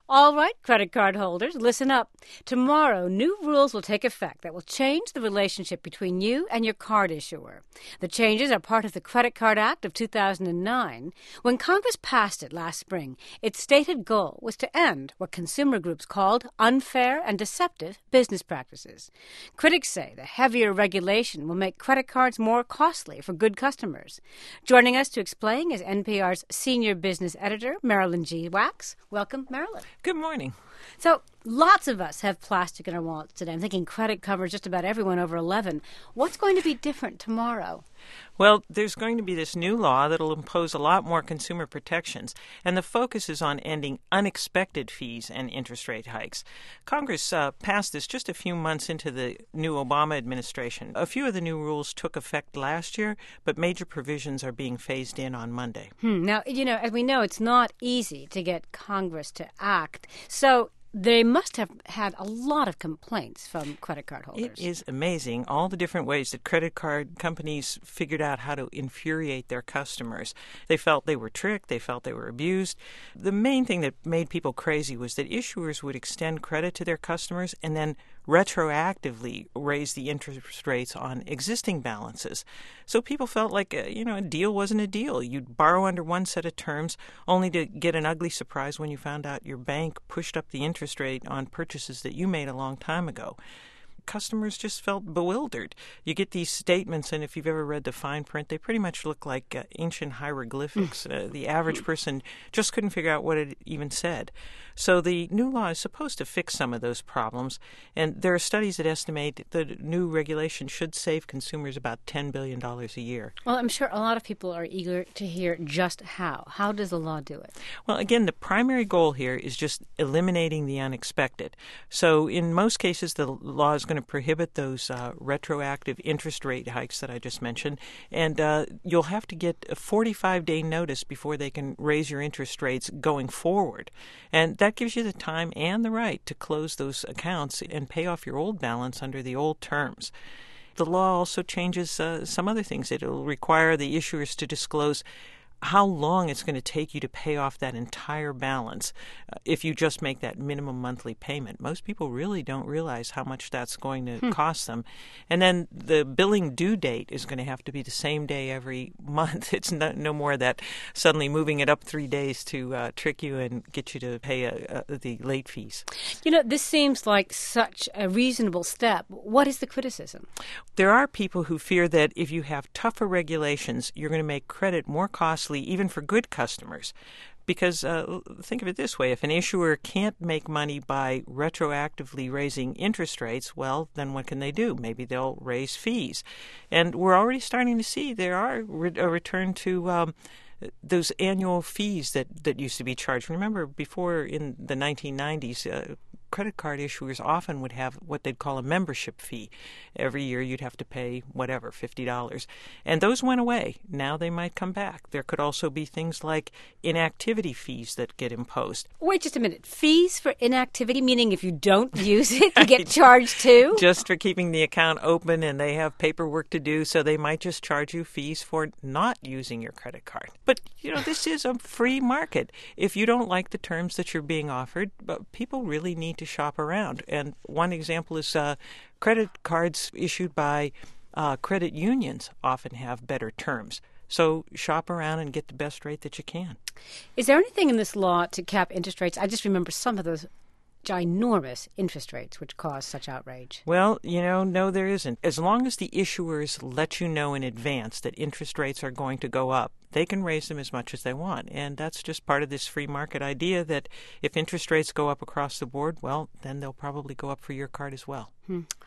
All right, credit card holders, listen up. Tomorrow, new rules will take effect that will change the relationship between you and your card issuer. The changes are part of the Credit Card Act of 2009. When Congress passed it last spring, its stated goal was to end what consumer groups called unfair and deceptive business practices. Critics say the heavier regulation will make credit cards more costly for good customers. Joining us to explain is NPR's senior business editor, Marilyn G. Wax. Welcome, Marilyn. Good morning. So lots of us have plastic in our wallets today. I'm thinking credit covers just about everyone over 11. What's going to be different tomorrow? Well, there's going to be this new law that will impose a lot more consumer protections, and the focus is on ending unexpected fees and interest rate hikes. Congress passed this just a few months into the new Obama administration. A few of the new rules took effect last year, but major provisions are being phased in on Monday. Now, as we know, it's not easy to get Congress to act. So they must have had a lot of complaints from credit card holders. It is amazing all the different ways that credit card companies figured out how to infuriate their customers. They felt they were tricked. They felt they were abused. The main thing that made people crazy was that issuers would extend credit to their customers and then retroactively raise the interest rates on existing balances. So people felt like, a deal wasn't a deal. You'd borrow under one set of terms only to get an ugly surprise when you found out your bank pushed up the interest rate on purchases that you made a long time ago. Customers just felt bewildered. You get these statements, and if you've ever read the fine print, they pretty much look like ancient hieroglyphics. The average person just couldn't figure out what it even said. So the new law is supposed to fix some of those problems, and there are studies that estimate the new regulation should save consumers about $10 billion a year. Well, I'm sure a lot of people are eager to hear just how. How does the law do it? Well, again, the primary goal here is just eliminating the unexpected. So in most cases, the law is going to prohibit those retroactive interest rate hikes that I just mentioned, and you'll have to get a 45-day notice before they can raise your interest rates going forward. And that gives you the time and the right to close those accounts and pay off your old balance under the old terms. The law also changes some other things. It will require the issuers to disclose how long it's going to take you to pay off that entire balance if you just make that minimum monthly payment. Most people really don't realize how much that's going to cost them. And then the billing due date is going to have to be the same day every month. It's no more that suddenly moving it up 3 days to trick you and get you to pay the late fees. This seems like such a reasonable step. What is the criticism? There are people who fear that if you have tougher regulations, you're going to make credit more costly even for good customers. Because think of it this way, if an issuer can't make money by retroactively raising interest rates, well, then what can they do? Maybe they'll raise fees. And we're already starting to see there are a return to those annual fees that used to be charged. Remember, before in the 1990s, credit card issuers often would have what they'd call a membership fee. Every year you'd have to pay whatever, $50. And those went away. Now they might come back. There could also be things like inactivity fees that get imposed. Wait just a minute. Fees for inactivity, meaning if you don't use it, you get charged too? Just for keeping the account open, and they have paperwork to do, so they might just charge you fees for not using your credit card. But, this is a free market. If you don't like the terms that you're being offered, people really need to shop around. And one example is credit cards issued by credit unions often have better terms. So shop around and get the best rate that you can. Is there anything in this law to cap interest rates? I just remember some of those ginormous interest rates which cause such outrage. Well, no, there isn't. As long as the issuers let you know in advance that interest rates are going to go up, they can raise them as much as they want. And that's just part of this free market idea that if interest rates go up across the board, well, then they'll probably go up for your card as well.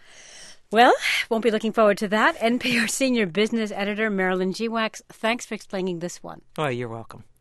Well, won't be looking forward to that. NPR senior business editor Marilyn G. Wax, thanks for explaining this one. Oh, you're welcome.